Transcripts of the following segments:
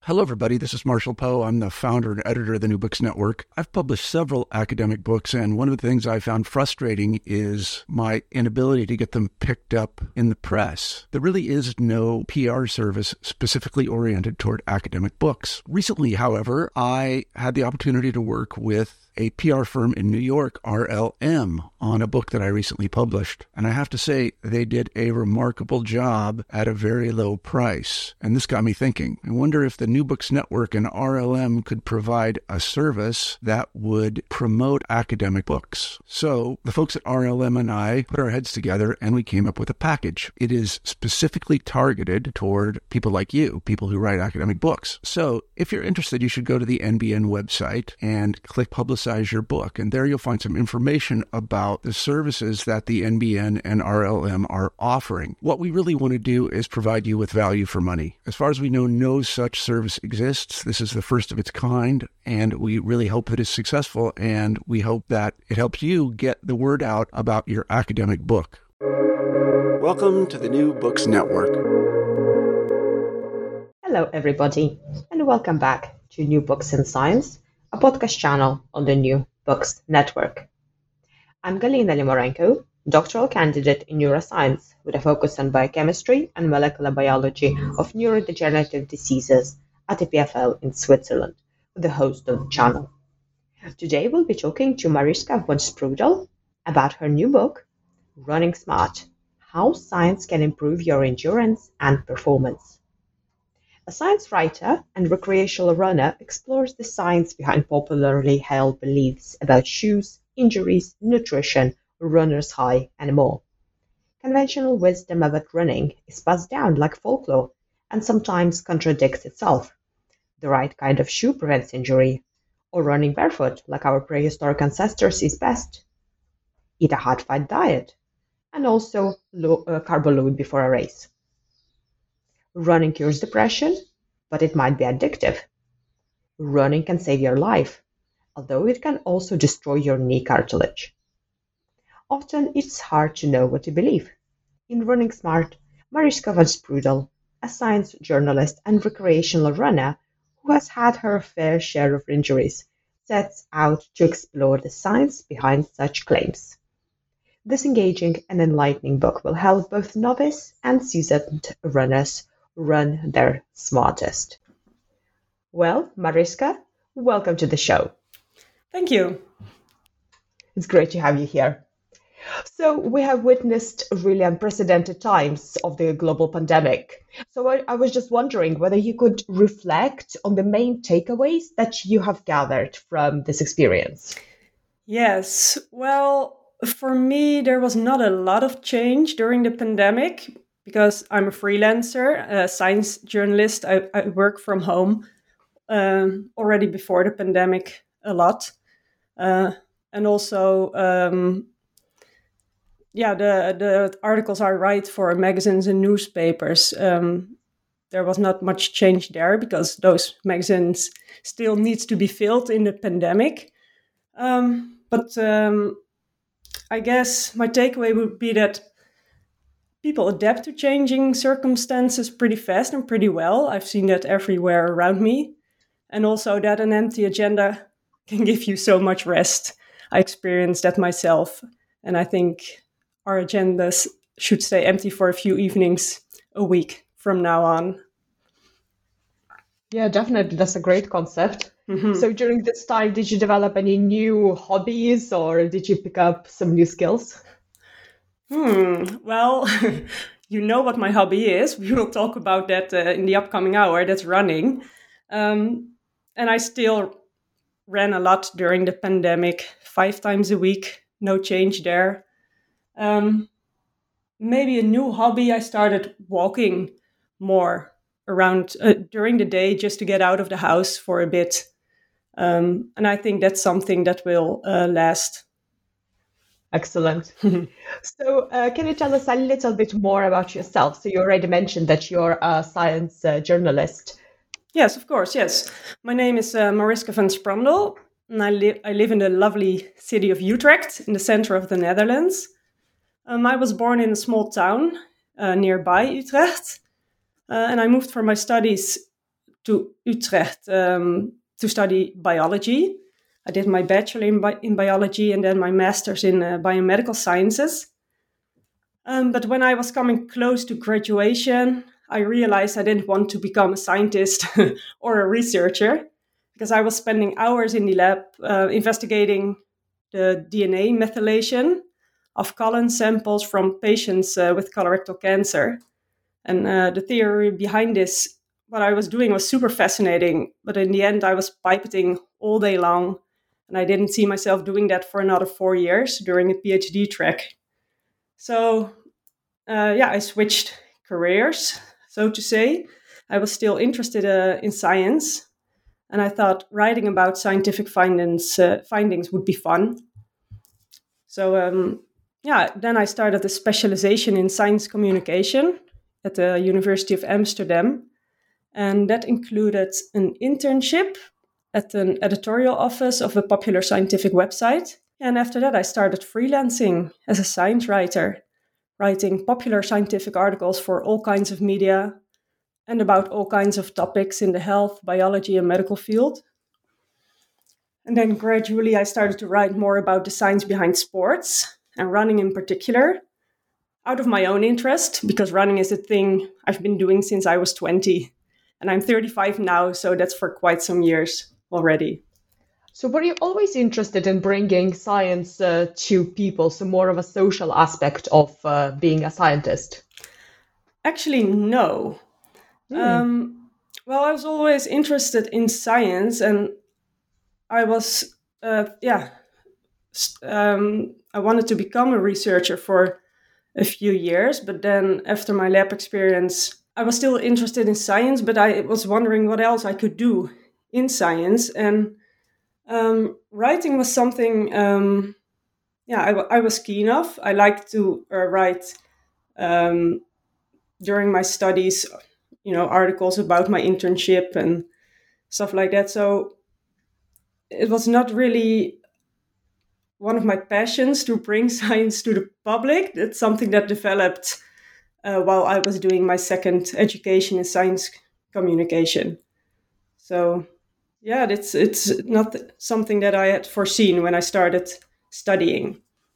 Hello, everybody. This is Marshall Poe. I'm the founder and editor of the New Books Network. I've published several academic books, and one of the things I found frustrating is my inability to get them picked up in the press. There really is no PR service specifically oriented toward academic books. Recently, however, I had the opportunity to work with a PR firm in New York, RLM, on a book that I recently published. And I have to say, they did a remarkable job at a very low price. And this got me thinking. I wonder if the New Books Network and RLM could provide a service that would promote academic books. So the folks at RLM and I put our heads together and we came up with a package. It is specifically targeted toward people like you, people who write academic books. So if you're interested, you should go to the NBN website and click Publicize Your Book. And there you'll find some information about the services that the NBN and RLM are offering. What we really want to do is provide you with value for money. As far as we know, no such service exists. This is the first of its kind, and we really hope that it's successful, and we hope that it helps you get the word out about your academic book. Welcome to the New Books Network. Hello, everybody, and welcome back to New Books in Science, a podcast channel on the New Books Network. I'm Galina Limorenko, doctoral candidate in neuroscience with a focus on biochemistry and molecular biology of neurodegenerative diseases at EPFL in Switzerland, the host of the channel. Today we'll be talking to Mariska von Sprudel about her new book, Running Smart: How Science Can Improve Your Endurance and Performance. A science writer and recreational runner explores the science behind popularly held beliefs about shoes, injuries, nutrition, runner's high, and more. Conventional wisdom about running is passed down like folklore and sometimes contradicts itself. The right kind of shoe prevents injury, or running barefoot like our prehistoric ancestors is best. Eat a hard-fat diet, and also carb load before a race. Running cures depression, but it might be addictive. Running can save your life, although it can also destroy your knee cartilage. Often it's hard to know what to believe. In Running Smart, Mariska von Sprudel, a science journalist and recreational runner who has had her fair share of injuries, sets out to explore the science behind such claims. This engaging and enlightening book will help both novice and seasoned runners run their smartest. Well, Mariska, welcome to the show. Thank you. It's great to have you here. So we have witnessed really unprecedented times of the global pandemic. So I was just wondering whether you could reflect on the main takeaways that you have gathered from this experience. Yes, well, for me, there was not a lot of change during the pandemic because I'm a freelancer, a science journalist. I work from home already before the pandemic a lot. And also, the articles I write for magazines and newspapers, there was not much change there because those magazines still needs to be filled in the pandemic. But I guess my takeaway would be that people adapt to changing circumstances pretty fast and pretty well. I've seen that everywhere around me. And also that an empty agenda can give you so much rest. I experienced that myself. And I think our agendas should stay empty for a few evenings a week from now on. Yeah, definitely. That's a great concept. Mm-hmm. So during this time, did you develop any new hobbies or did you pick up some new skills? Well, you know what my hobby is. We will talk about that in the upcoming hour. That's running. And I still ran a lot during the pandemic, 5 times a week. No change there. Maybe a new hobby. I started walking more around during the day just to get out of the house for a bit. And I think that's something that will last. Excellent. So can you tell us a little bit more about yourself? So you already mentioned that you're a science journalist. Yes, of course, yes. My name is Mariska van Sprandel, and I live in the lovely city of Utrecht in the center of the Netherlands. I was born in a small town nearby Utrecht, and I moved for my studies to Utrecht to study biology. I did my bachelor in biology and then my master's in biomedical sciences. But when I was coming close to graduation, I realized I didn't want to become a scientist or a researcher, because I was spending hours in the lab investigating the DNA methylation of colon samples from patients with colorectal cancer. And the theory behind this, what I was doing was super fascinating. But in the end, I was pipetting all day long. And I didn't see myself doing that for another 4 years during a PhD track. So, I switched careers, so to say. I was still interested in science. And I thought writing about scientific findings would be fun. So, then I started a specialization in science communication at the University of Amsterdam. And that included an internship at an editorial office of a popular scientific website. And after that, I started freelancing as a science writer, writing popular scientific articles for all kinds of media and about all kinds of topics in the health, biology, and medical field. And then gradually I started to write more about the science behind sports and running in particular, out of my own interest, because running is a thing I've been doing since I was 20. And I'm 35 now, so that's for quite some years already. So were you always interested in bringing science to people, so more of a social aspect of being a scientist? Actually, no. Well, I was always interested in science, and I was, I wanted to become a researcher for a few years, but then after my lab experience, I was still interested in science, but I was wondering what else I could do in science. And writing was something, I was keen of. I liked to write during my studies, articles about my internship and stuff like that. So it was not really one of my passions to bring science to the public. It's something that developed while I was doing my second education in science communication. So, yeah, it's not something that I had foreseen when I started studying.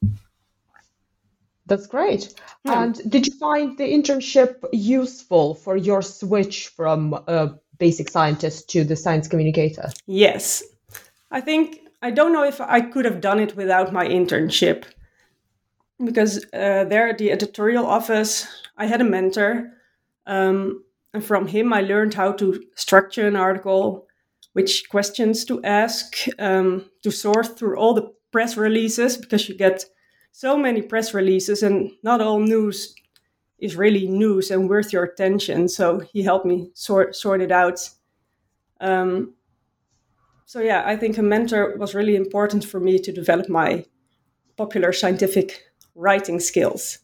That's great. Yeah. And did you find the internship useful for your switch from a basic scientist to the science communicator? Yes. I don't know if I could have done it without my internship, because there at the editorial office, I had a mentor. And from him, I learned how to structure an article, which questions to ask, to sort through all the press releases, because you get so many press releases and not all news is really news and worth your attention. So he helped me sort it out. I think a mentor was really important for me to develop my popular scientific writing skills.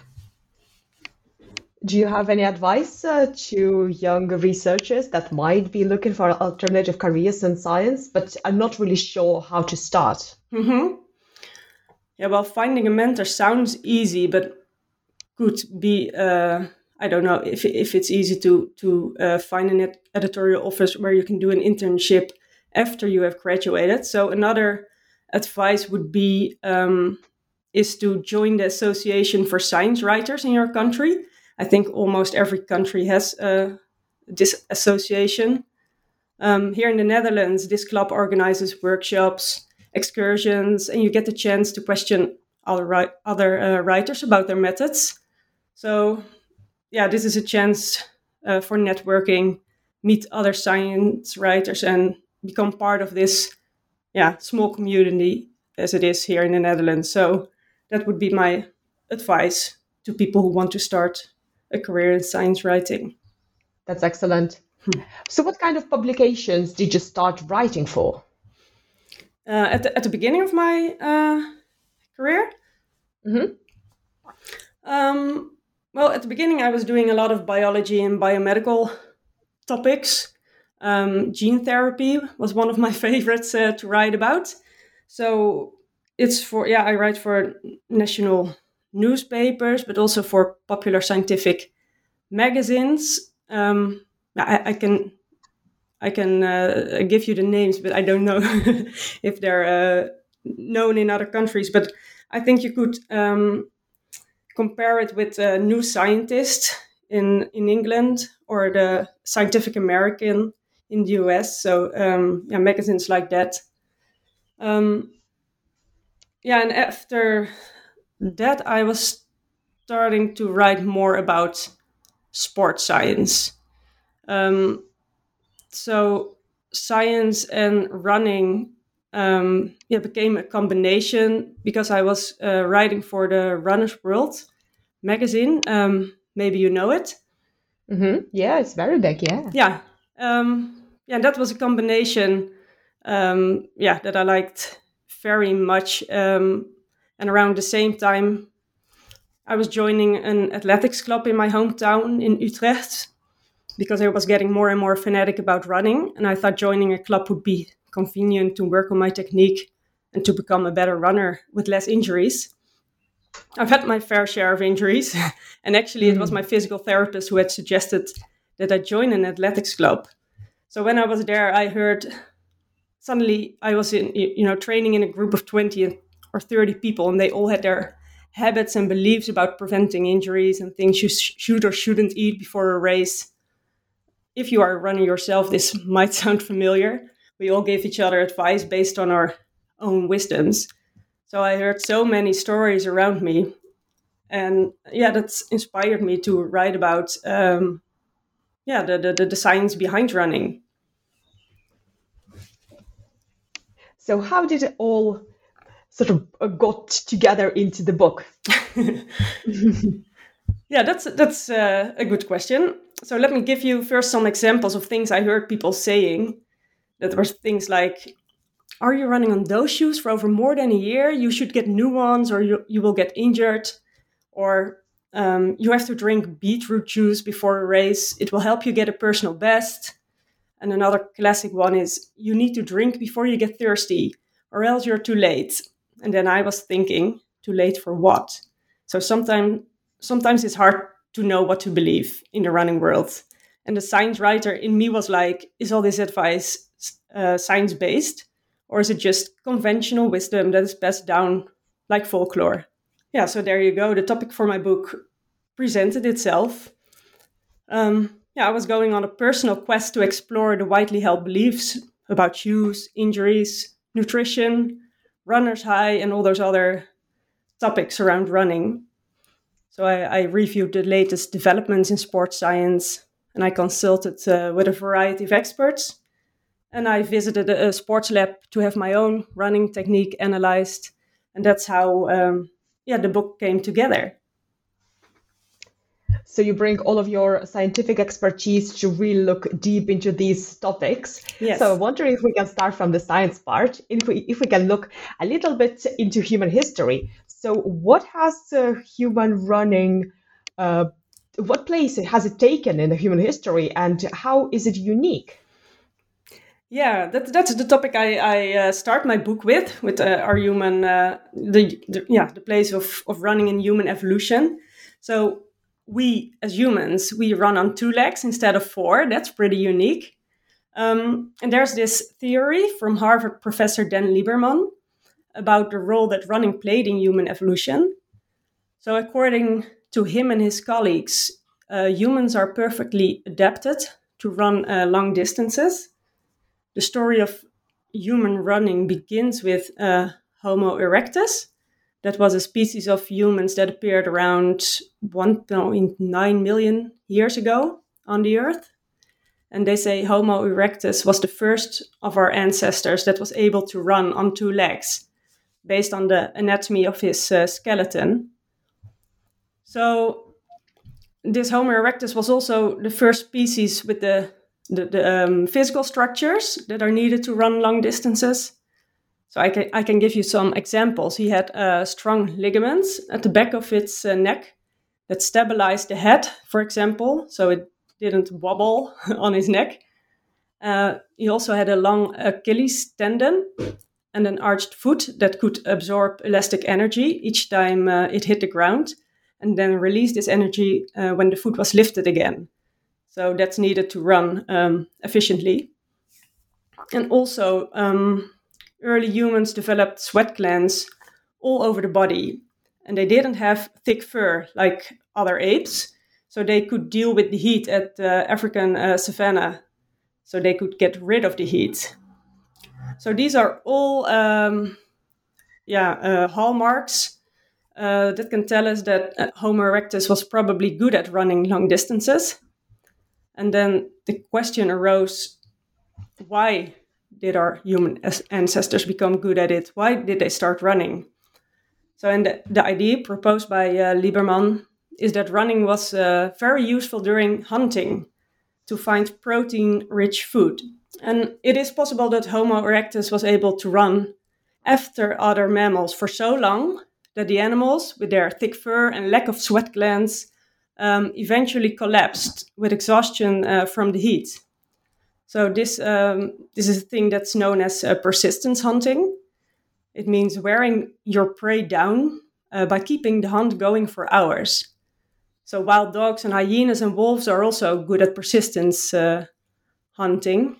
Do you have any advice to young researchers that might be looking for alternative careers in science, but are not really sure how to start? Mm-hmm. Yeah, well, finding a mentor sounds easy, but could be, I don't know if it's easy to find an editorial office where you can do an internship after you have graduated. So another advice would be is to join the Association for Science Writers in your country. I think almost every country has this association. Here in the Netherlands, this club organizes workshops, excursions, and you get the chance to question other writers about their methods. So, this is a chance for networking, meet other science writers, and become part of this small community as it is here in the Netherlands. So that would be my advice to people who want to start a career in science writing. That's excellent. So what kind of publications did you start writing for? At the beginning of my career? Mm-hmm. Well, at the beginning, I was doing a lot of biology and biomedical topics. Gene therapy was one of my favorites to write about. So I write for national newspapers, but also for popular scientific magazines. I can I can give you the names, but I don't know if they're known in other countries. But I think you could compare it with New Scientist in England or the Scientific American in the US. So magazines like that. And after that, I was starting to write more about sports science. So science and running became a combination because I was writing for the Runner's World magazine. Maybe you know it. Mm-hmm. Yeah, it's very big. Yeah. Yeah. And that was a combination. That I liked very much. And around the same time, I was joining an athletics club in my hometown in Utrecht because I was getting more and more fanatic about running. And I thought joining a club would be convenient to work on my technique and to become a better runner with less injuries. I've had my fair share of injuries. And actually, it was my physical therapist who had suggested that I join an athletics club. So when I was there, I heard suddenly I was training in a group of 20 or 30 people, and they all had their habits and beliefs about preventing injuries and things you should or shouldn't eat before a race. If you are a runner yourself, this might sound familiar. We all gave each other advice based on our own wisdoms. So I heard so many stories around me. And that's inspired me to write about the science behind running. So how did it all sort of got together into the book? Yeah, that's a good question. So let me give you first some examples of things I heard people saying. That were things like, are you running on those shoes for over more than a year? You should get new ones or you will get injured. Or you have to drink beetroot juice before a race. It will help you get a personal best. And another classic one is, you need to drink before you get thirsty or else you're too late. And then I was thinking, too late for what? So sometimes it's hard to know what to believe in the running world. And the science writer in me was like, is all this advice science-based? Or is it just conventional wisdom that is passed down like folklore? Yeah, so there you go. The topic for my book presented itself. I was going on a personal quest to explore the widely held beliefs about shoes, injuries, nutrition, runner's high, and all those other topics around running. So I reviewed the latest developments in sports science, and I consulted with a variety of experts. And I visited a sports lab to have my own running technique analyzed. And that's how the book came together. So you bring all of your scientific expertise to really look deep into these topics. Yes. So I wonder if we can start from the science part, if we can look a little bit into human history. So what has human running, what place has it taken in the human history, and how is it unique? Yeah, that's the topic I start my book with our human, the place of running in human evolution. So we, as humans, we run on 2 legs instead of 4. That's pretty unique. And there's this theory from Harvard professor Dan Lieberman about the role that running played in human evolution. So according to him and his colleagues, humans are perfectly adapted to run long distances. The story of human running begins with Homo erectus. That was a species of humans that appeared around 1.9 million years ago on the Earth. And they say Homo erectus was the first of our ancestors that was able to run on 2 legs, based on the anatomy of his skeleton. So this Homo erectus was also the first species with the physical structures that are needed to run long distances. So I can give you some examples. He had strong ligaments at the back of its neck that stabilized the head, for example, so it didn't wobble on his neck. He also had a long Achilles tendon and an arched foot that could absorb elastic energy each time it hit the ground, and then release this energy when the foot was lifted again. So that's needed to run efficiently. And also, early humans developed sweat glands all over the body, and they didn't have thick fur like other apes, so they could deal with the heat at the African savanna, so they could get rid of the heat. So these are all hallmarks that can tell us that Homo erectus was probably good at running long distances. And then the question arose, why did our human ancestors become good at it? Why did they start running? So, and the idea proposed by Lieberman is that running was very useful during hunting to find protein-rich food. And it is possible that Homo erectus was able to run after other mammals for so long that the animals, with their thick fur and lack of sweat glands, eventually collapsed with exhaustion from the heat. So this is a thing that's known as persistence hunting. It means wearing your prey down by keeping the hunt going for hours. So wild dogs and hyenas and wolves are also good at persistence hunting.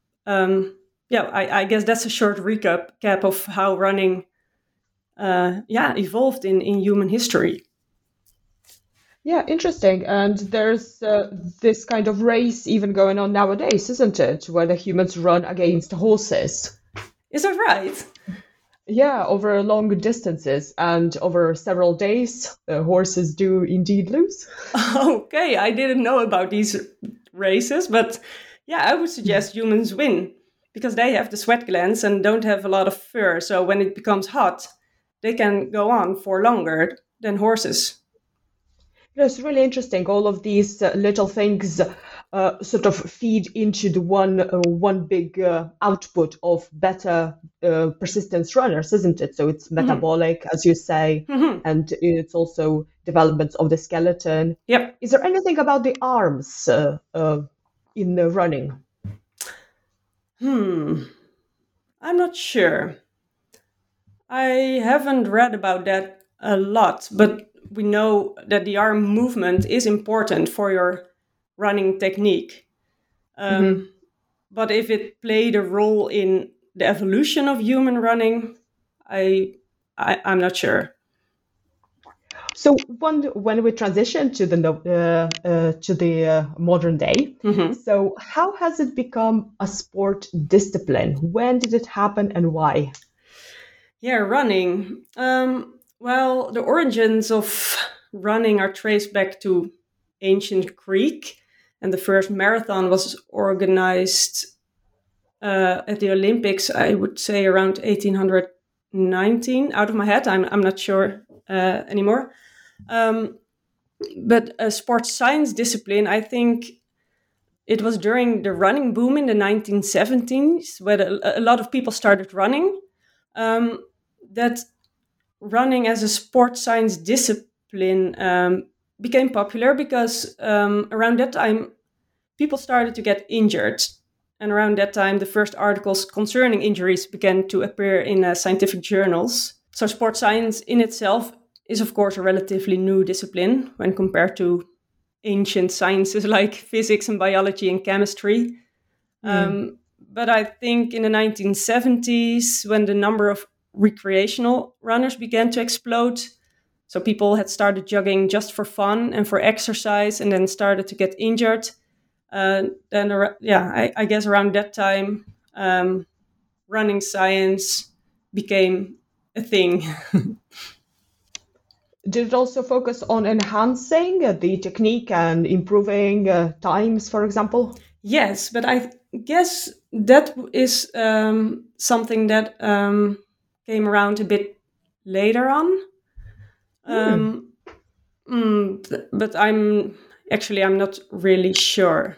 I guess that's a short recap of how running evolved in human history. Yeah, interesting. And there's this kind of race even going on nowadays, isn't it? Where the humans run against horses. Is that right? Yeah, over long distances and over several days, horses do indeed lose. Okay, I didn't know about these races, but yeah, I would suggest humans win because they have the sweat glands and don't have a lot of fur. So when it becomes hot, they can go on for longer than horses. It's really interesting. All of these little things sort of feed into the one big output of better persistence runners, isn't it? So it's metabolic, as you say, and it's also development of the skeleton. Yep. Is there anything about the arms in the running? I'm not sure. I haven't read about that a lot, but we know that the arm movement is important for your running technique. But if it played a role in the evolution of human running, I'm not sure. So when we transition to the modern day, so how has it become a sport discipline? When did it happen and why? Yeah, running. Well, the origins of running are traced back to ancient Greek, and the first marathon was organized at the Olympics, I would say around 1819. Out of my head, I'm not sure anymore. But a sports science discipline, I think it was during the running boom in the 1970s, where a lot of people started running, that running as a sports science discipline became popular because around that time, people started to get injured. And around that time, the first articles concerning injuries began to appear in scientific journals. So sports science in itself is, of course, a relatively new discipline when compared to ancient sciences like physics and biology and chemistry. But I think in the 1970s, when the number of recreational runners began to explode, so people had started jogging just for fun and for exercise and then started to get injured. I guess around that time, running science became a thing. Did it also focus on enhancing the technique and improving times, for example? Yes, but I guess that is something that came around a bit later on. But I'm not really sure.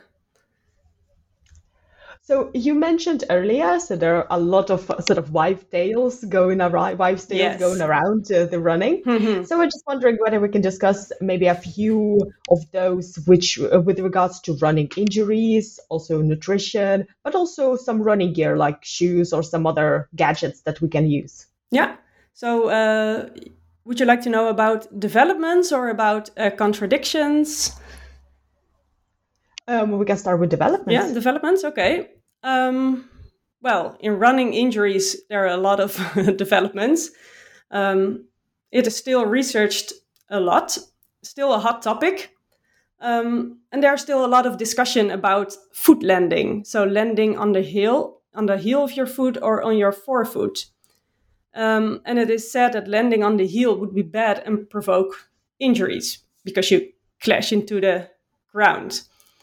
So you mentioned earlier, so there are a lot of sort of wives' tales going around the running. So we're just wondering whether we can discuss maybe a few of those which, with regards to running injuries, also nutrition, but also some running gear like shoes or some other gadgets that we can use. Yeah. So would you like to know about developments or about contradictions? We can start with developments. Yeah, developments. Okay. well, in running injuries, there are a lot of developments. It is still researched a lot, still a hot topic. And there's still a lot of discussion about foot landing. So landing on the heel of your foot or on your forefoot. And it is said that landing on the heel would be bad and provoke injuries because you clash into the ground.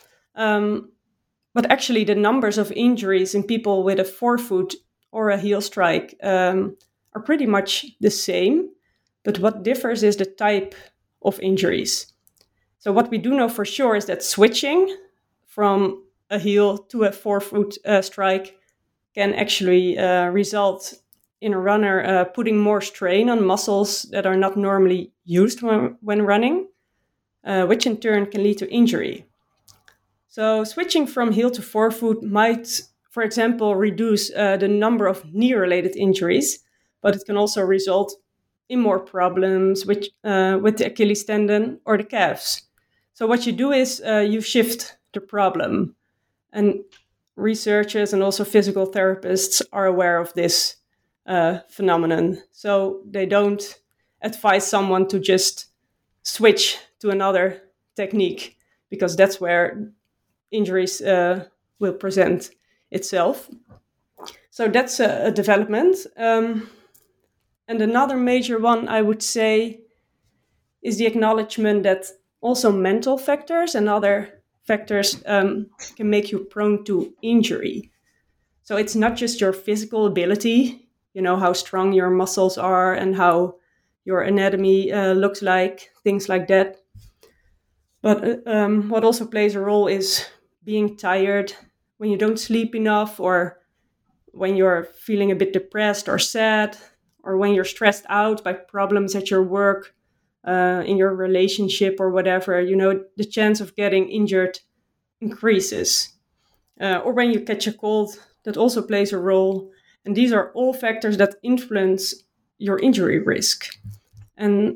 But actually, the numbers of injuries in people with a forefoot or a heel strike are pretty much the same. But what differs is the type of injuries. So what we do know for sure is that switching from a heel to a forefoot strike can actually result in a runner putting more strain on muscles that are not normally used when running, which in turn can lead to injury. So switching from heel to forefoot might, for example, reduce the number of knee-related injuries, but it can also result in more problems with the Achilles tendon or the calves. So what you do is you shift the problem. And researchers and also physical therapists are aware of this phenomenon. So they don't advise someone to just switch to another technique because that's where injuries will present itself. So that's a development. And another major one, I would say, is the acknowledgement that also mental factors and other factors can make you prone to injury. So it's not just your physical ability, how strong your muscles are and how your anatomy looks like, things like that. But what also plays a role is being tired when you don't sleep enough, or when you're feeling a bit depressed or sad, or when you're stressed out by problems at your work, in your relationship or whatever, the chance of getting injured increases. Or when you catch a cold, that also plays a role. And these are all factors that influence your injury risk. And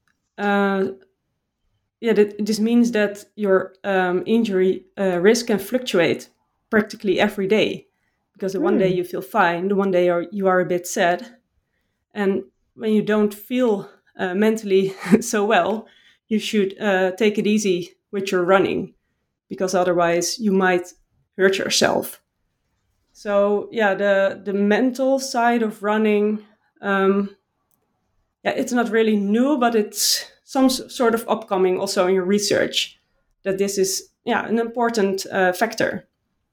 this means that your injury risk can fluctuate practically every day. Because the one day you feel fine, the one day you are a bit sad. And when you don't feel mentally so well, you should take it easy with your running, because otherwise you might hurt yourself. So the mental side of running, it's not really new, but it's some sort of upcoming also in your research, that this is an important factor.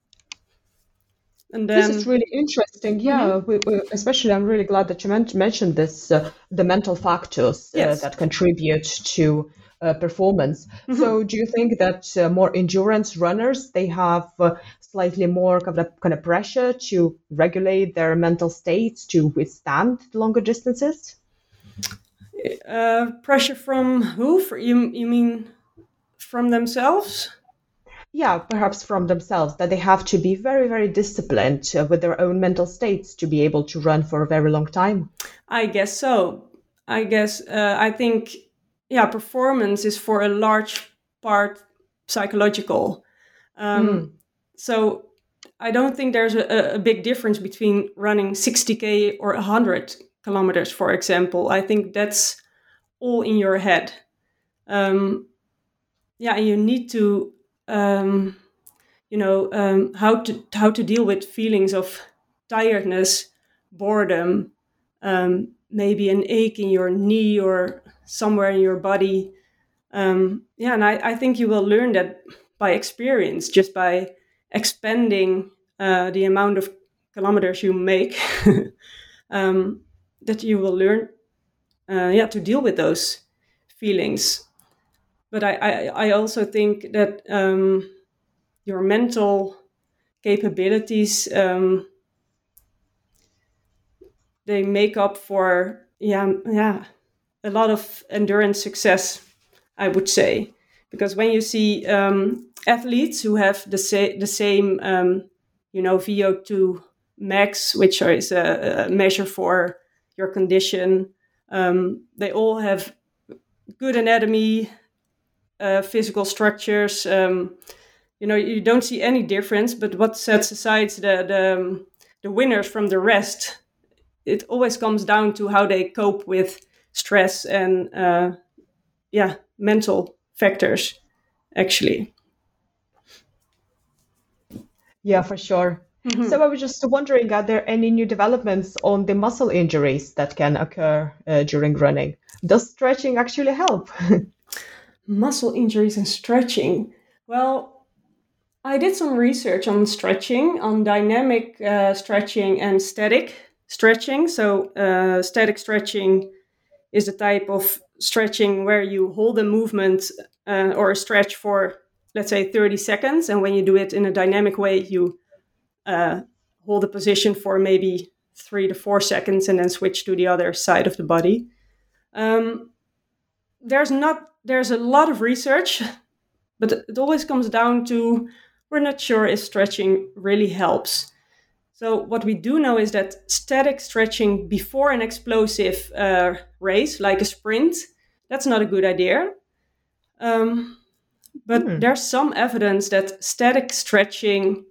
And then, this is really interesting. Yeah, especially I'm really glad that you mentioned this, the mental factors that contribute to performance. So do you think that more endurance runners, they have slightly more kind of pressure to regulate their mental states to withstand longer distances? Pressure from who? You mean from themselves? Yeah, perhaps from themselves, that they have to be very, very disciplined with their own mental states to be able to run for a very long time. I guess so. I think, performance is for a large part psychological. So I don't think there's a big difference between running 60K or 100 kilometers, for example. I think that's all in your head. And you need to how to deal with feelings of tiredness, boredom, maybe an ache in your knee or somewhere in your body. And I think you will learn that by experience, just by expanding the amount of kilometers you make, that you will learn to deal with those feelings. But I also think that your mental capabilities, they make up for a lot of endurance success, I would say. Because when you see athletes who have the same VO2 max, which is a measure for your condition, they all have good anatomy, physical structures. You don't see any difference, but what sets aside the winners from the rest, it always comes down to how they cope with stress and mental factors, actually. Yeah, for sure. Mm-hmm. So I was just wondering, are there any new developments on the muscle injuries that can occur during running? Does stretching actually help? Muscle injuries and stretching. Well, I did some research on stretching, on dynamic stretching and static stretching. So static stretching is a type of stretching where you hold a movement or a stretch for, let's say, 30 seconds. And when you do it in a dynamic way, you hold a position for maybe 3 to 4 seconds and then switch to the other side of the body. There's a lot of research, but it always comes down to we're not sure if stretching really helps. So what we do know is that static stretching before an explosive race, like a sprint, that's not a good idea. But there's some evidence that static stretching,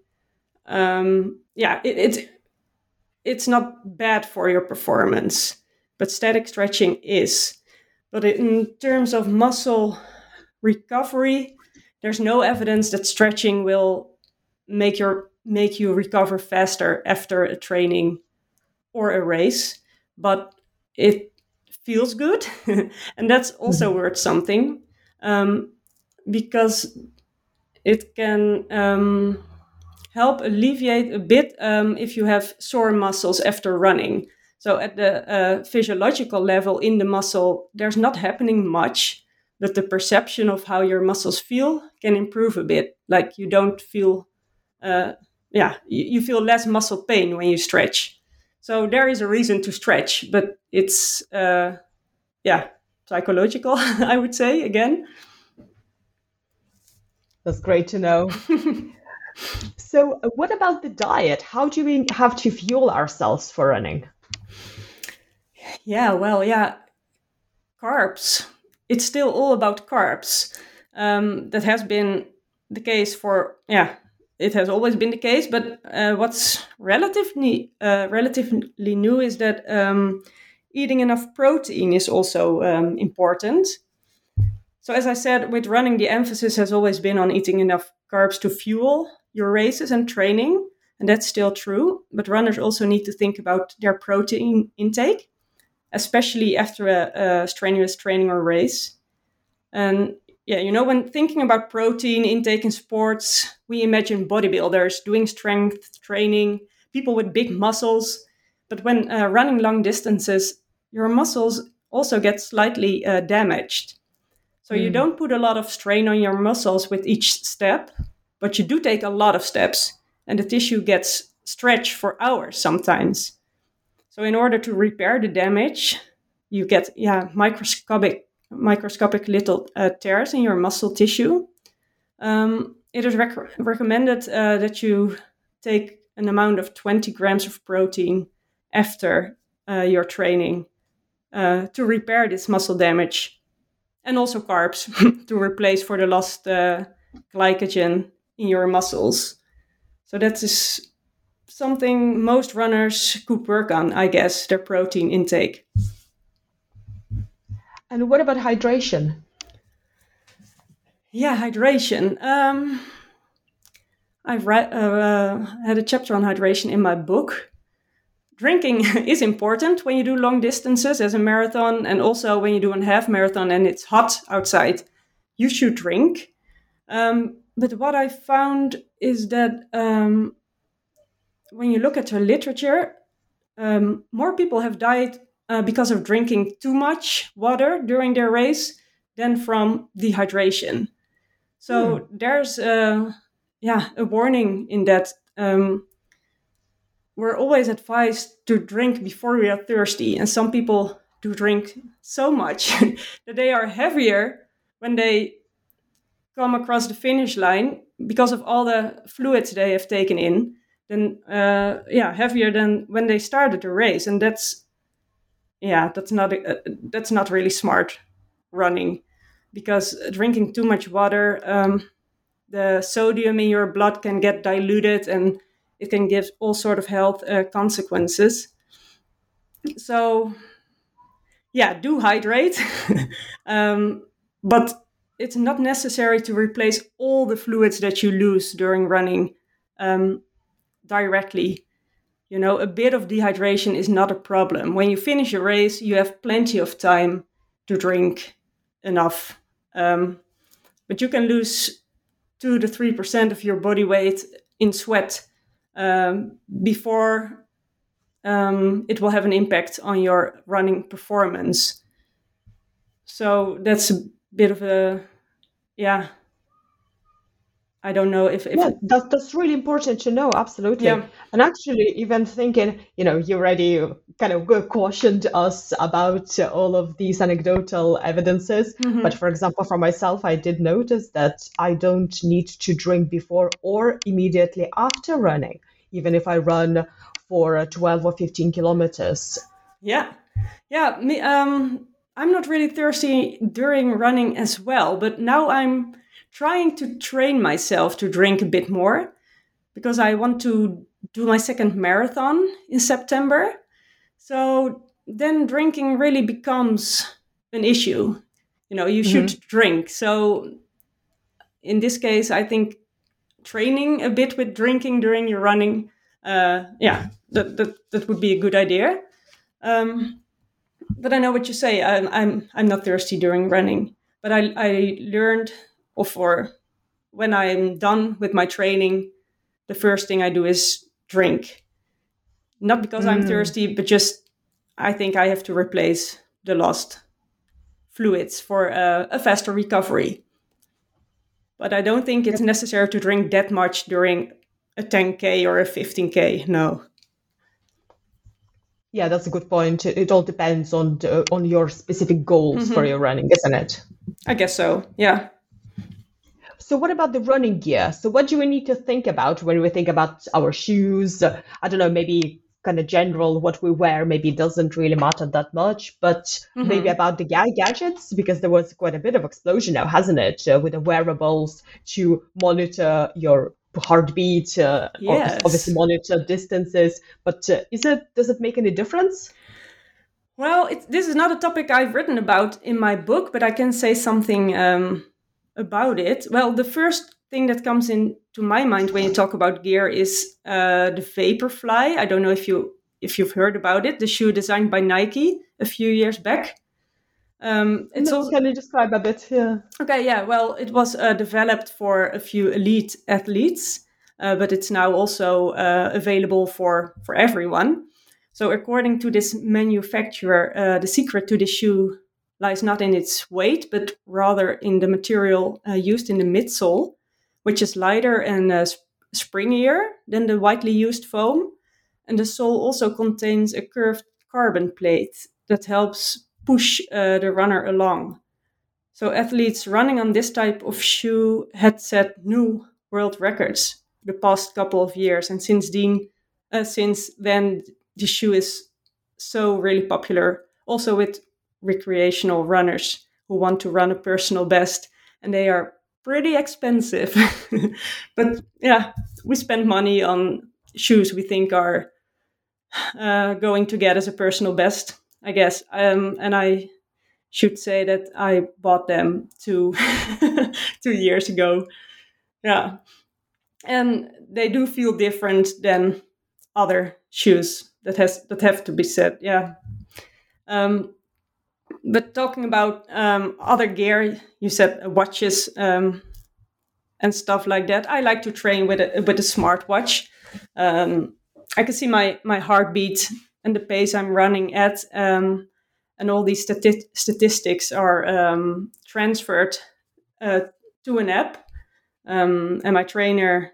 it's not bad for your performance, but static stretching is. But in terms of muscle recovery, there's no evidence that stretching will make you recover faster after a training or a race, but it feels good. And that's also worth something, because it can help alleviate a bit if you have sore muscles after running. So at the physiological level in the muscle, there's not happening much, but the perception of how your muscles feel can improve a bit. Like you don't feel, you feel less muscle pain when you stretch. So there is a reason to stretch, but it's, psychological, I would say, again. That's great to know. So what about the diet? How do we have to fuel ourselves for running? Carbs. It's still all about carbs. That has been the case it has always been the case. But what's relatively new is that eating enough protein is also important. So as I said, with running, the emphasis has always been on eating enough carbs to fuel your races and training. And that's still true. But runners also need to think about their protein intake, especially after a strenuous training or race. And when thinking about protein intake in sports, we imagine bodybuilders doing strength training, people with big muscles. But when running long distances, your muscles also get slightly damaged. So you don't put a lot of strain on your muscles with each step, but you do take a lot of steps, and the tissue gets stretched for hours sometimes. So in order to repair the damage, you get microscopic little tears in your muscle tissue. It is recommended that you take an amount of 20 grams of protein after your training to repair this muscle damage. And also carbs to replace for the lost glycogen in your muscles. So that is something most runners could work on, I guess, their protein intake. And what about hydration? Yeah, hydration. I've had a chapter on hydration in my book. Drinking is important when you do long distances as a marathon, and also when you do a half marathon and it's hot outside, you should drink. But what I found is that when you look at the literature, more people have died because of drinking too much water during their race than from dehydration. So there's a warning in that. We're always advised to drink before we are thirsty. And some people do drink so much that they are heavier when they come across the finish line because of all the fluids they have taken in, then heavier than when they started the race. And that's not really smart running, because drinking too much water, the sodium in your blood can get diluted, and it can give all sort of health consequences. So, yeah, do hydrate, but it's not necessary to replace all the fluids that you lose during running directly. You know, a bit of dehydration is not a problem. When you finish a race, you have plenty of time to drink enough. But you can lose 2 to 3% of your body weight in sweat before it will have an impact on your running performance. So that's a bit of a, I don't know if Yeah, that's really important to know. Absolutely. Yeah. And actually, even thinking, you already kind of cautioned us about all of these anecdotal evidences. But for example, for myself, I did notice that I don't need to drink before or immediately after running, even if I run for 12 or 15 kilometers. Yeah. I'm not really thirsty during running as well, but now I'm trying to train myself to drink a bit more because I want to do my second marathon in September. So then drinking really becomes an issue. You should drink. So in this case, I think training a bit with drinking during your running, that would be a good idea. But I know what you say. I'm not thirsty during running, but I learned, or when I'm done with my training, the first thing I do is drink. Not because I'm thirsty, but just I think I have to replace the lost fluids for a faster recovery. But I don't think it's necessary to drink that much during a 10K or a 15K. No. Yeah, that's a good point. It all depends on your specific goals for your running, isn't it? I guess so, yeah. So what about the running gear? So what do we need to think about when we think about our shoes? I don't know, maybe kind of general what we wear maybe doesn't really matter that much, but maybe about the gadgets, because there was quite a bit of explosion now, hasn't it, with the wearables to monitor your heartbeat, Yes. obviously monitor distances, but does it make any difference? Well, this is not a topic I've written about in my book, but I can say something about it. Well, the first thing that comes into my mind when you talk about gear is the Vaporfly. I don't know if you've heard about it. The shoe designed by Nike a few years back. Can you describe a bit? Yeah. Okay, yeah. Well, it was developed for a few elite athletes, but it's now also available for everyone. So according to this manufacturer, the secret to the shoe lies not in its weight, but rather in the material used in the midsole, which is lighter and springier than the widely used foam. And the sole also contains a curved carbon plate that helps push the runner along. So athletes running on this type of shoe had set new world records the past couple of years. And since then, the shoe is so really popular, also with recreational runners who want to run a personal best, and they are pretty expensive. But yeah, we spend money on shoes we think are going to get us a personal best, I guess. And I should say that I bought them 2 years ago. Yeah. And they do feel different than other shoes. That have to be said. Yeah. But talking about other gear, you said watches and stuff like that. I like to train with a smartwatch. I can see my heartbeat and the pace I'm running at, and all these statistics are transferred to an app, and my trainer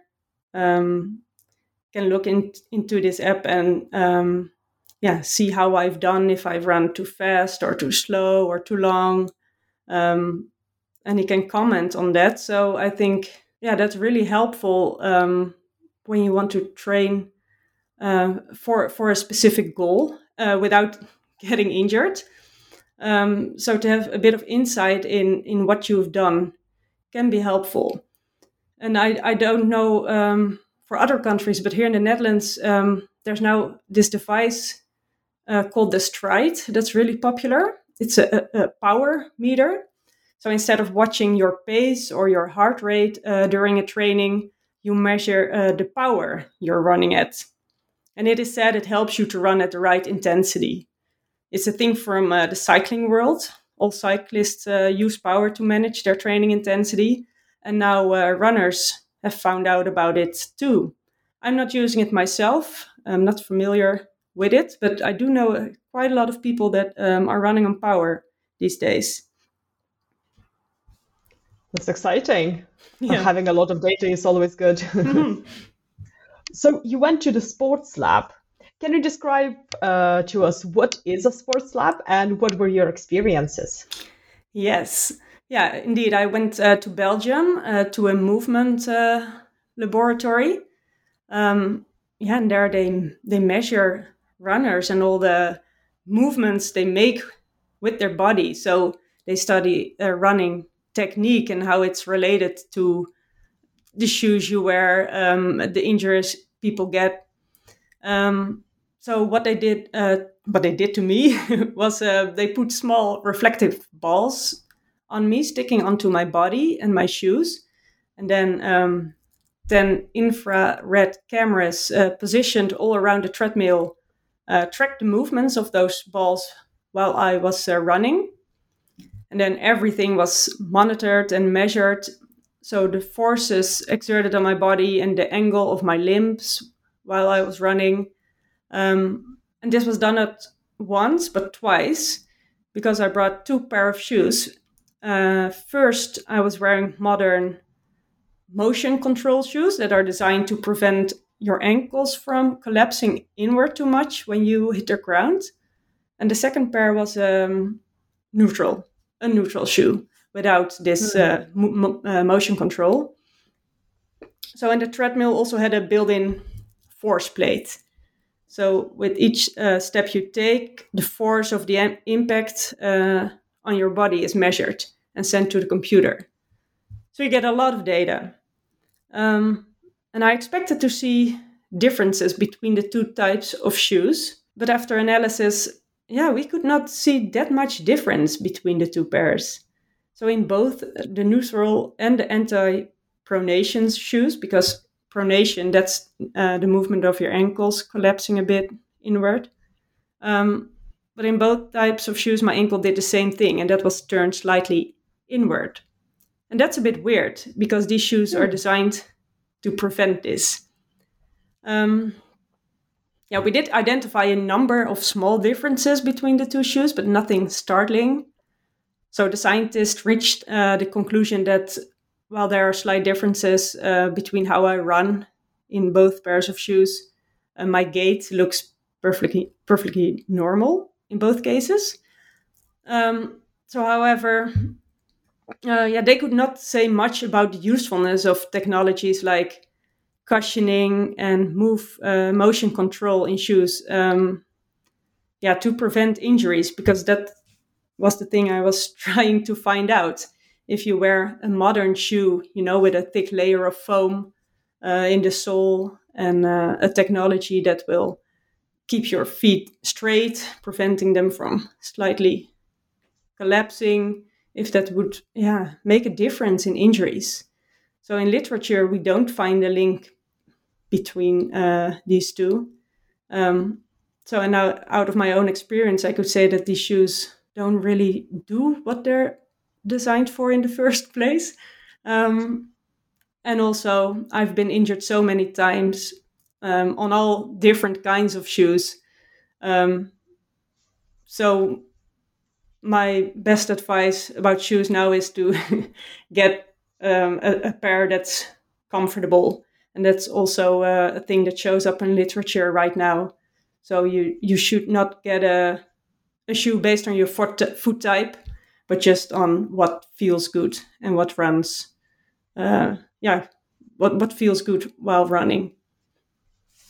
can look into this app and see how I've done, if I've run too fast or too slow or too long, and he can comment on that. So I think that's really helpful when you want to train for a specific goal without getting injured. So to have a bit of insight in what you've done can be helpful. And I don't know for other countries, but here in the Netherlands, there's now this device called the Stride that's really popular. It's a power meter. So instead of watching your pace or your heart rate during a training, you measure the power you're running at. And it is said it helps you to run at the right intensity. It's a thing from the cycling world. All cyclists use power to manage their training intensity. And now runners have found out about it too. I'm not using it myself. I'm not familiar with it, but I do know quite a lot of people that are running on power these days. That's exciting. Yeah. Having a lot of data is always good. Mm-hmm. So you went to the sports lab. Can you describe to us what is a sports lab and what were your experiences? Yes. Yeah, indeed. I went to Belgium to a movement laboratory. And there they measure runners and all the movements they make with their body. So they study running technique and how it's related to the shoes you wear, the injuries people get. So what they did to me was they put small reflective balls on me, sticking onto my body and my shoes, and then infrared cameras positioned all around the treadmill tracked the movements of those balls while I was running. And then everything was monitored and measured. So the forces exerted on my body and the angle of my limbs while I was running. And this was done not once, but twice, because I brought 2 pairs of shoes. First, I was wearing modern motion control shoes that are designed to prevent your ankles from collapsing inward too much when you hit the ground. And the second pair was a neutral shoe without this motion control. So, and the treadmill also had a built-in force plate. So with each step you take, the force of the impact on your body is measured and sent to the computer. So you get a lot of data. And I expected to see differences between the 2 types of shoes. But after analysis, we could not see that much difference between the 2 pairs. So in both the neutral and the anti-pronation shoes, because pronation, that's the movement of your ankles collapsing a bit inward. But in both types of shoes, my ankle did the same thing, and that was turned slightly inward. And that's a bit weird, because these shoes are designed to prevent this. We did identify a number of small differences between the 2 shoes, but nothing startling. So the scientists reached the conclusion that while there are slight differences between how I run in both pairs of shoes, my gait looks perfectly normal in both cases. However, they could not say much about the usefulness of technologies like cushioning and motion control in shoes to prevent injuries, because that was the thing I was trying to find out. If you wear a modern shoe, with a thick layer of foam in the sole and a technology that will keep your feet straight, preventing them from slightly collapsing, if that would make a difference in injuries. So in literature, we don't find a link between these 2. And now, out of my own experience, I could say that these shoes don't really do what they're designed for in the first place. And also, I've been injured so many times on all different kinds of shoes. So my best advice about shoes now is to get a pair that's comfortable. And that's also a thing that shows up in literature right now. So you should not get a shoe based on your foot type, but just on what feels good and what runs. What feels good while running.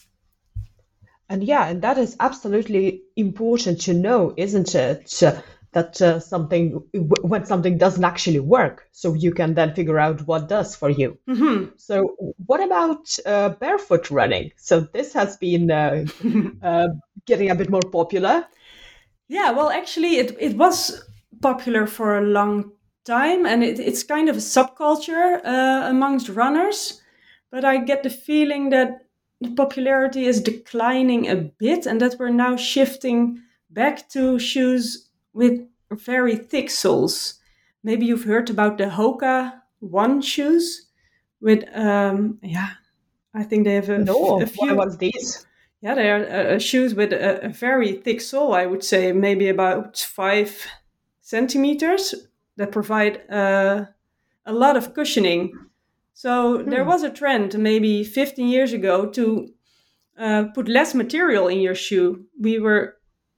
And that is absolutely important to know, isn't it? that when something doesn't actually work, so you can then figure out what does for you. Mm-hmm. So what about barefoot running? So this has been getting a bit more popular. Yeah, well, actually, it was popular for a long time, and it's kind of a subculture amongst runners. But I get the feeling that the popularity is declining a bit, and that we're now shifting back to shoes with very thick soles. Maybe you've heard about the Hoka One shoes with, I think they have a No, what few. was these? Yeah, they are shoes with a very thick sole, I would say, maybe about 5 centimeters, that provide a lot of cushioning. So there was a trend maybe 15 years ago to put less material in your shoe. They were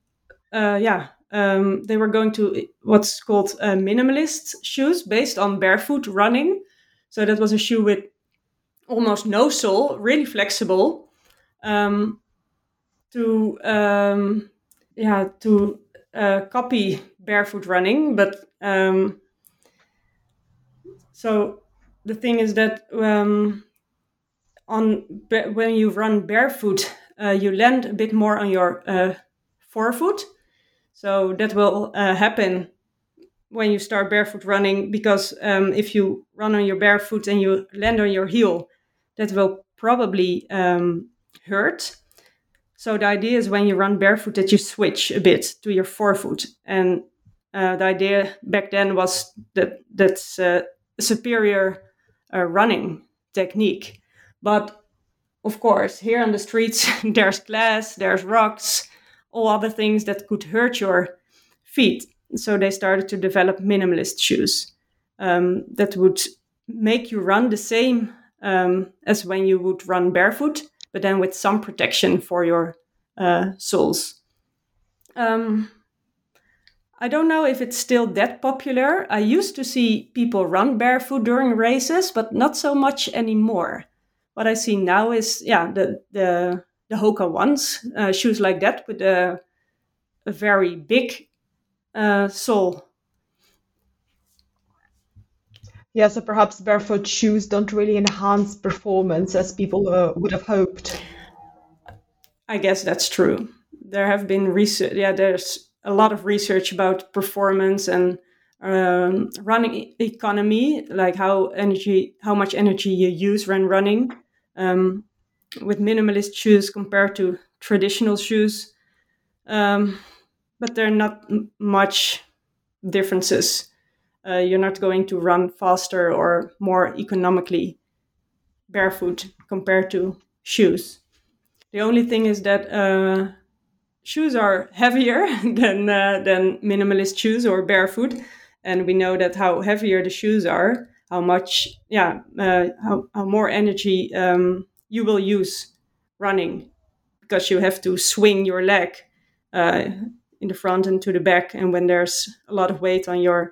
going to what's called minimalist shoes based on barefoot running. So that was a shoe with almost no sole, really flexible. To copy barefoot running, but so the thing is that when you run barefoot, you land a bit more on your forefoot. So that will happen when you start barefoot running, because if you run on your barefoot and you land on your heel, that will probably hurt. So the idea is when you run barefoot that you switch a bit to your forefoot. And the idea back then was that that's a superior running technique. But of course, here on the streets, there's glass, there's rocks, all other things that could hurt your feet. So they started to develop minimalist shoes that would make you run the same as when you would run barefoot, but then with some protection for your soles. I don't know if it's still that popular. I used to see people run barefoot during races, but not so much anymore. What I see now is, the Hoka ones, shoes like that with a very big sole. Yeah, so perhaps barefoot shoes don't really enhance performance as people would have hoped. I guess that's true. There have been research. Yeah, there's a lot of research about performance and running economy, like how much energy you use when running, with minimalist shoes compared to traditional shoes. But there are not much differences. You're not going to run faster or more economically barefoot compared to shoes. The only thing is that shoes are heavier than minimalist shoes or barefoot, and we know that how heavier the shoes are, how more energy you will use running, because you have to swing your leg in the front and to the back, and when there's a lot of weight on your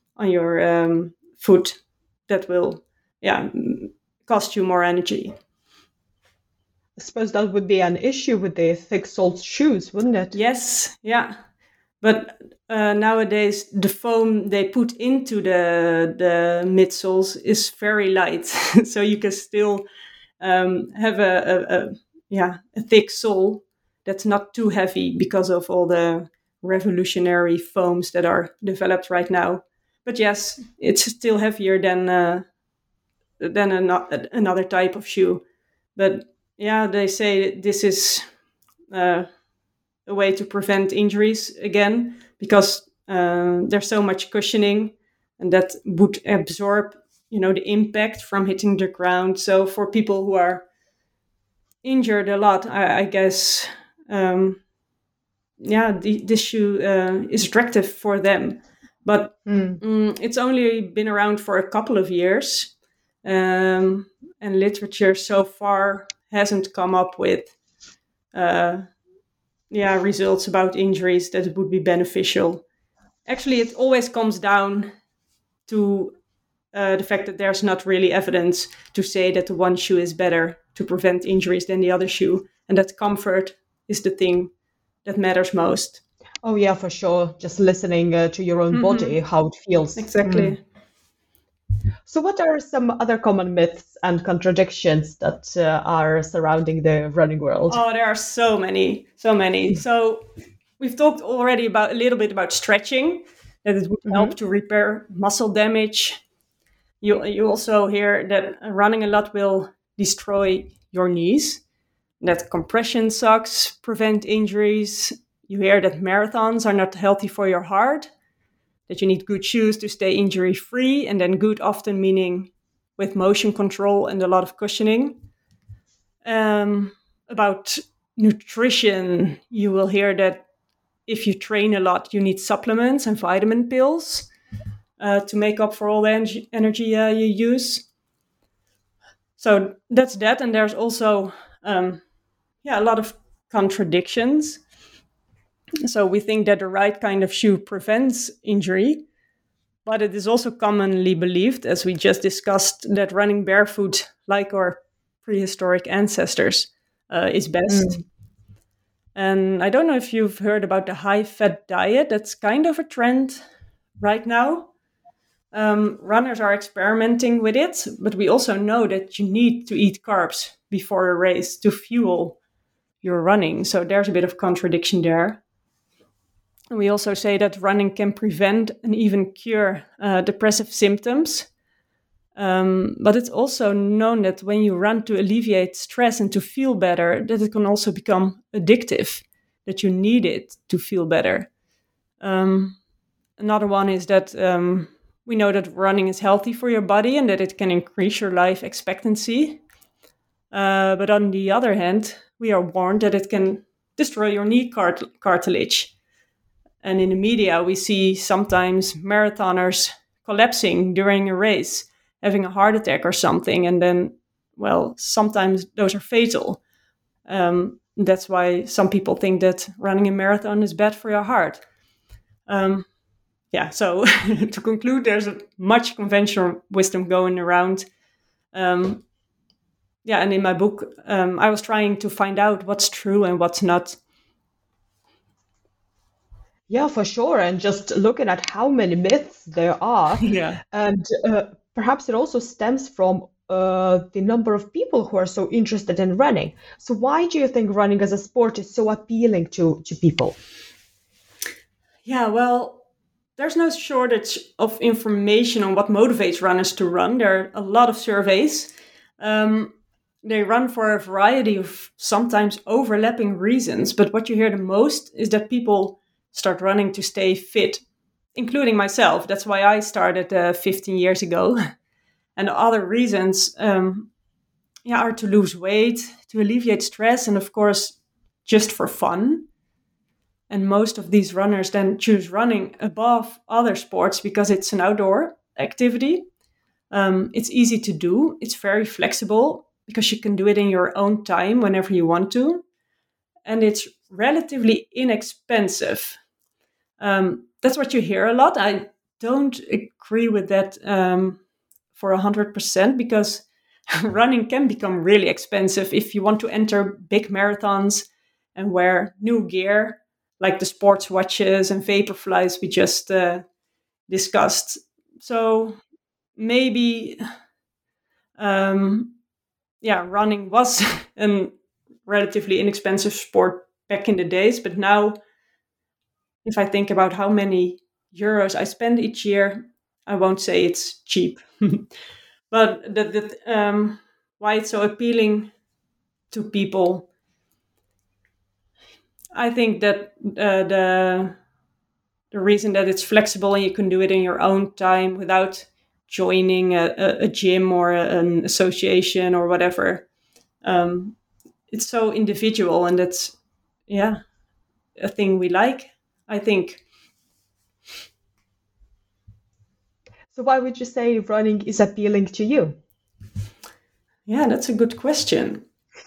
foot, that will cost you more energy. I suppose that would be an issue with the thick-soled shoes, wouldn't it? Yes, yeah. But nowadays, the foam they put into the midsoles is very light, so you can still have a thick sole that's not too heavy because of all the revolutionary foams that are developed right now. But yes, it's still heavier than another type of shoe. But yeah, they say this is a way to prevent injuries again, because there's so much cushioning, and that would absorb, the impact from hitting the ground. So for people who are injured a lot, I guess, this shoe is attractive for them. But it's only been around for a couple of years, and literature so far hasn't come up with results about injuries that would be beneficial. Actually, it always comes down to the fact that there's not really evidence to say that the one shoe is better to prevent injuries than the other shoe, and that comfort is the thing that matters most. Oh yeah, for sure. Just listening to your own body, how it feels. Exactly. So, what are some other common myths and contradictions that are surrounding the running world? Oh, there are so many, so many. So we've talked already about a little bit about stretching, that it would help to repair muscle damage. You also hear that running a lot will destroy your knees, that compression socks prevent injuries. You hear that marathons are not healthy for your heart, that you need good shoes to stay injury free, and then good often meaning with motion control and a lot of cushioning. About nutrition, you will hear that if you train a lot, you need supplements and vitamin pills to make up for all the energy you use. So that's that. And there's also, a lot of contradictions. So we think that the right kind of shoe prevents injury, but it is also commonly believed, as we just discussed, that running barefoot, like our prehistoric ancestors, is best. And I don't know if you've heard about the high-fat diet. That's kind of a trend right now. Runners are experimenting with it, but we also know that you need to eat carbs before a race to fuel your running. So there's a bit of contradiction there. And we also say that running can prevent and even cure depressive symptoms. But it's also known that when you run to alleviate stress and to feel better, that it can also become addictive, that you need it to feel better. Another one is that we know that running is healthy for your body and that it can increase your life expectancy. But on the other hand, we are warned that it can destroy your knee cartilage. And in the media, we see sometimes marathoners collapsing during a race, having a heart attack or something. And then, well, sometimes those are fatal. That's why some people think that running a marathon is bad for your heart. So to conclude, there's much conventional wisdom going around. And in my book, I was trying to find out what's true and what's not. Yeah, for sure. And just looking at how many myths there are, Yeah. and perhaps it also stems from the number of people who are so interested in running. So, why do you think running as a sport is so appealing to people? Yeah, well, there's no shortage of information on what motivates runners to run. There are a lot of surveys. They run for a variety of sometimes overlapping reasons, but what you hear the most is that people start running to stay fit, including myself. That's why I started 15 years ago. And other reasons are to lose weight, to alleviate stress, and of course, just for fun. And most of these runners then choose running above other sports because it's an outdoor activity. It's easy to do. It's very flexible because you can do it in your own time whenever you want to. And it's relatively inexpensive. That's what you hear a lot. I don't agree with that for 100% because running can become really expensive if you want to enter big marathons and wear new gear like the sports watches and Vaporflies we just discussed. So maybe, running was a relatively inexpensive sport back in the days, but now, if I think about how many euros I spend each year, I won't say it's cheap. But why it's so appealing to people, I think that the reason that it's flexible and you can do it in your own time without joining a gym or an association or whatever. It's so individual, and that's a thing we like, I think. So, why would you say running is appealing to you? Yeah, that's a good question.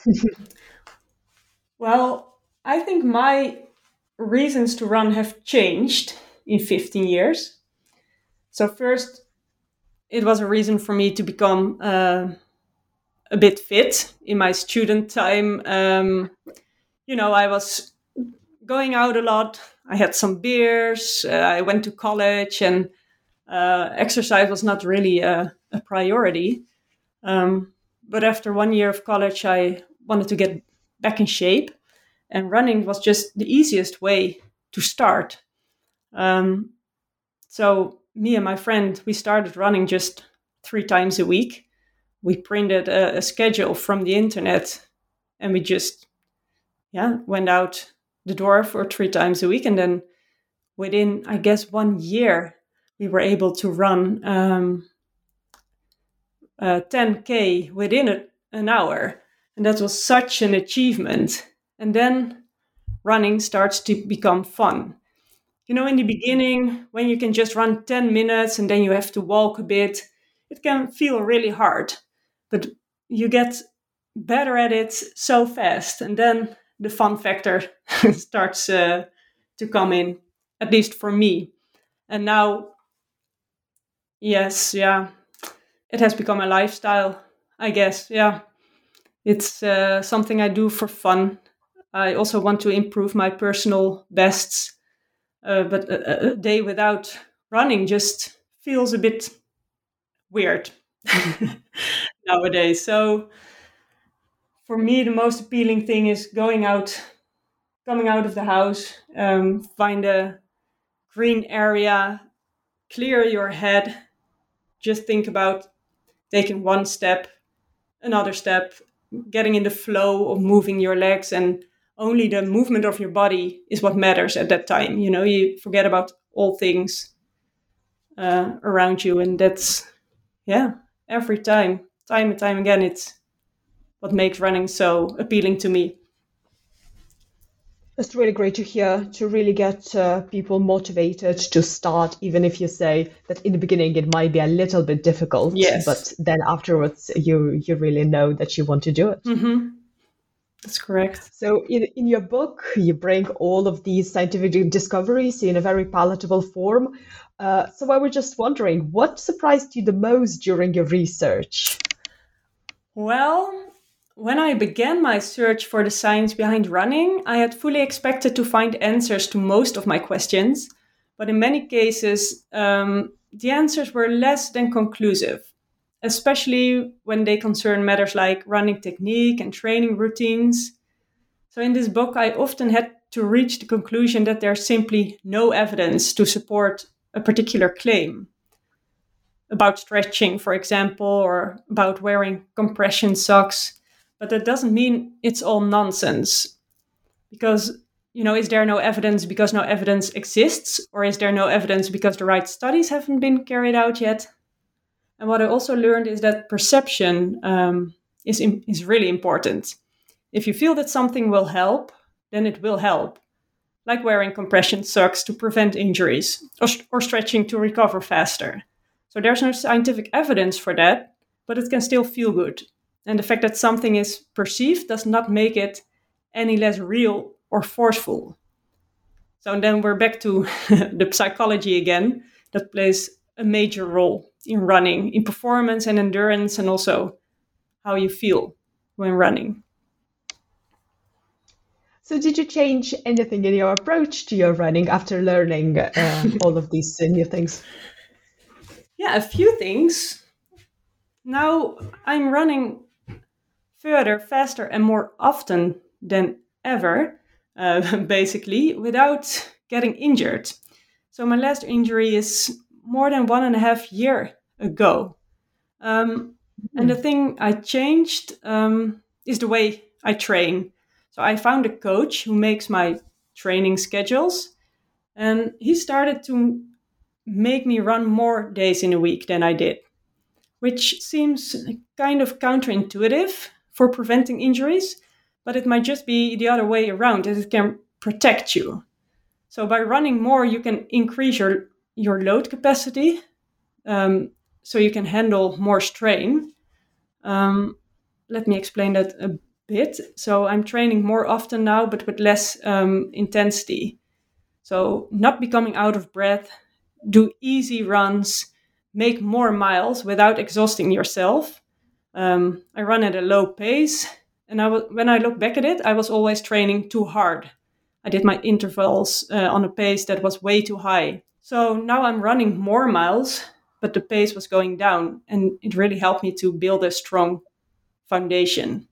Well, I think my reasons to run have changed in 15 years. So first, it was a reason for me to become a bit fit in my student time. I was going out a lot. I had some beers. I went to college, and exercise was not really a priority. But after 1 year of college, I wanted to get back in shape, and running was just the easiest way to start. So me and my friend, we started running just 3 times a week. We printed a schedule from the internet, and we just went out the door for 3 times a week. And then within, I guess, 1 year, we were able to run 10K within an hour. And that was such an achievement. And then running starts to become fun. You know, in the beginning, when you can just run 10 minutes and then you have to walk a bit, it can feel really hard. But you get better at it so fast. And then the fun factor starts to come in, at least for me. And now, yes, it has become a lifestyle, I guess. Yeah, it's something I do for fun. I also want to improve my personal bests, but a day without running just feels a bit weird nowadays. So for me, the most appealing thing is coming out of the house, find a green area, clear your head, just think about taking one step, another step, getting in the flow of moving your legs, and only the movement of your body is what matters at that time. You know, you forget about all things around you, and that's, every time and time again, it's what makes running so appealing to me. It's really great to hear, to really get people motivated to start, even if you say that in the beginning it might be a little bit difficult, Yes. but then afterwards you really know that you want to do it. Mm-hmm. That's correct. So in your book, you bring all of these scientific discoveries in a very palatable form. So I was just wondering, what surprised you the most during your research? Well, when I began my search for the science behind running, I had fully expected to find answers to most of my questions, but in many cases, the answers were less than conclusive, especially when they concern matters like running technique and training routines. So in this book, I often had to reach the conclusion that there's simply no evidence to support a particular claim about stretching, for example, or about wearing compression socks. But that doesn't mean it's all nonsense. Because, is there no evidence because no evidence exists? Or is there no evidence because the right studies haven't been carried out yet? And what I also learned is that perception is really important. If you feel that something will help, then it will help. Like wearing compression socks to prevent injuries, or stretching to recover faster. So there's no scientific evidence for that, but it can still feel good. And the fact that something is perceived does not make it any less real or forceful. So then we're back to the psychology again, that plays a major role in running, in performance and endurance, and also how you feel when running. So did you change anything in your approach to your running after learning all of these new things? Yeah, a few things. Now I'm running further, faster, and more often than ever, basically, without getting injured. So my last injury is more than 1.5 years ago. And the thing I changed is the way I train. So I found a coach who makes my training schedules, and he started to make me run more days in a week than I did, which seems kind of counterintuitive for preventing injuries, but it might just be the other way around, that it can protect you. So by running more, you can increase your load capacity, so you can handle more strain. Let me explain that a bit. So I'm training more often now, but with less intensity. So not becoming out of breath, do easy runs, make more miles without exhausting yourself. I run at a low pace, and when I look back at it, I was always training too hard, I did my intervals on a pace that was way too high. So now I'm running more miles, but the pace was going down, and it really helped me to build a strong foundation.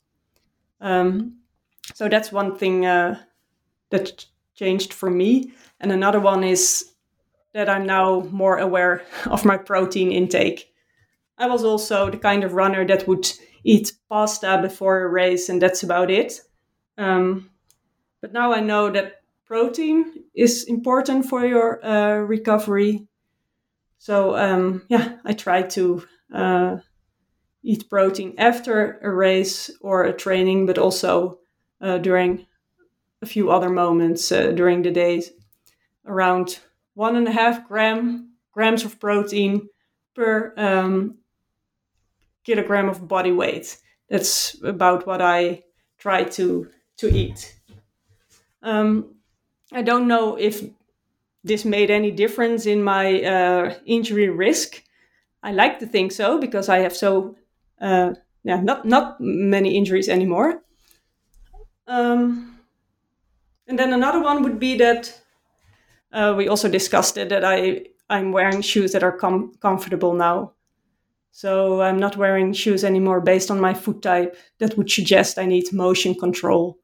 So that's one thing that changed for me. And another one is that I'm now more aware of my protein intake. I was also the kind of runner that would eat pasta before a race, and that's about it. But now I know that protein is important for your recovery. So I try to eat protein after a race or a training, but also during a few other moments during the day. Around 1.5 grams of protein per kilogram of body weight. That's about what I try to eat. I don't know if this made any difference in my injury risk. I like to think so, because I have not many injuries anymore. And then another one would be that we also discussed it, that I'm wearing shoes that are comfortable now. So I'm not wearing shoes anymore based on my foot type that would suggest I need motion control.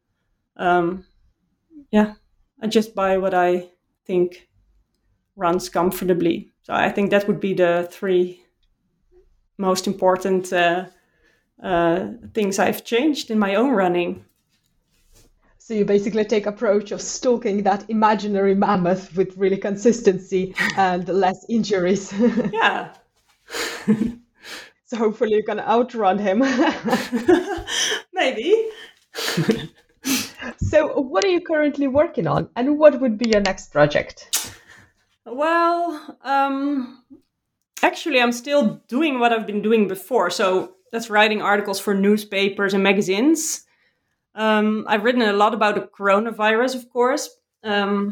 I just buy what I think runs comfortably. So I think that would be the 3 most important things I've changed in my own running. So you basically take approach of stalking that imaginary mammoth with really consistency and less injuries. Yeah. So hopefully you can outrun him. Maybe. So what are you currently working on, and what would be your next project? Well, actually, I'm still doing what I've been doing before. So that's writing articles for newspapers and magazines. I've written a lot about the coronavirus, of course. But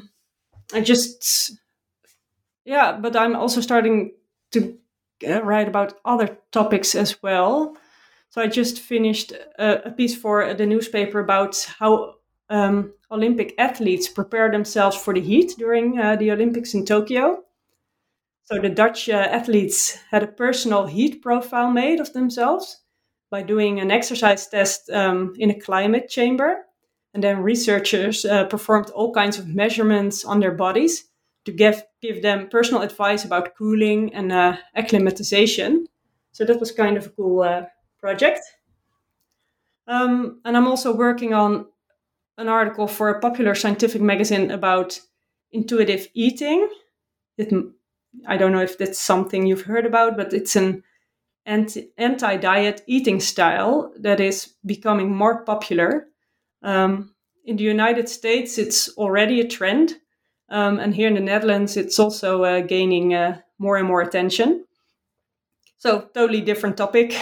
I'm also starting to write about other topics as well. So I just finished a piece for the newspaper about how Olympic athletes prepare themselves for the heat during the Olympics in Tokyo. So the Dutch athletes had a personal heat profile made of themselves by doing an exercise test in a climate chamber. And then researchers performed all kinds of measurements on their bodies to give them personal advice about cooling and acclimatization. So that was kind of a cool project. And I'm also working on an article for a popular scientific magazine about intuitive eating. I don't know if that's something you've heard about, but it's an anti-diet eating style that is becoming more popular. In the United States, it's already a trend. And here in the Netherlands, it's also gaining more and more attention. So, totally different topic.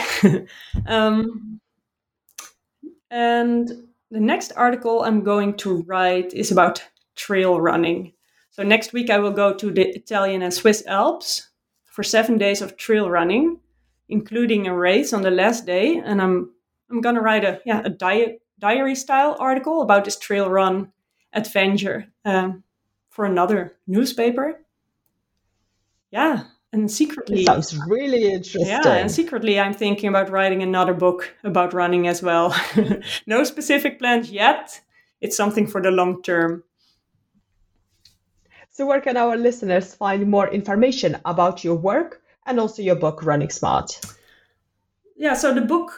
And the next article I'm going to write is about trail running. So next week I will go to the Italian and Swiss Alps for 7 days of trail running, including a race on the last day. And I'm going to write a diary style article about this trail run adventure for another newspaper. Yeah. And secretly, it sounds really interesting. Yeah, and secretly I'm thinking about writing another book about running as well. No specific plans yet. It's something for the long term. So where can our listeners find more information about your work and also your book, Running Smart? Yeah, so the book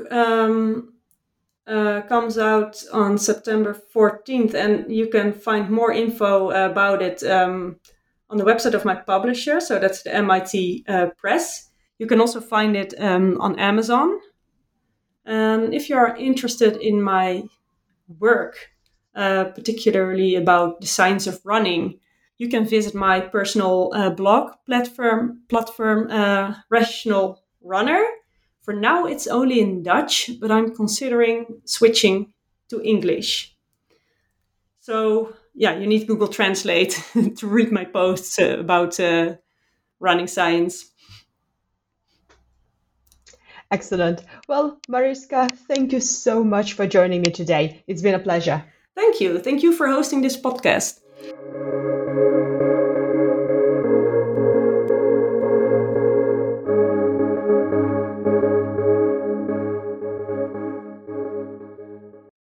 comes out on September 14th, and you can find more info about it on the website of my publisher. So that's the MIT Press. You can also find it on Amazon. And if you're interested in my work, particularly about the science of running, you can visit my personal blog platform Rational Runner. For now, it's only in Dutch, but I'm considering switching to English. So, yeah, you need Google Translate to read my posts about running science. Excellent. Well, Mariska, thank you so much for joining me today. It's been a pleasure. Thank you. Thank you for hosting this podcast.